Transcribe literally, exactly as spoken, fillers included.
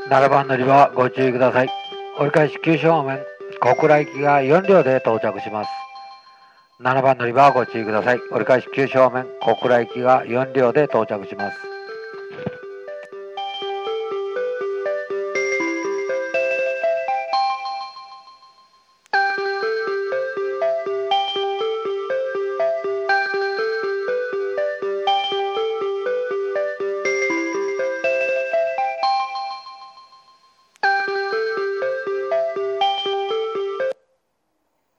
ななばん乗り場はご注意ください。折り返し九州方面、小倉行きがよん両で到着します。ななばん乗り場はご注意ください。折り返し九州方面、小倉行きがよん両で到着します。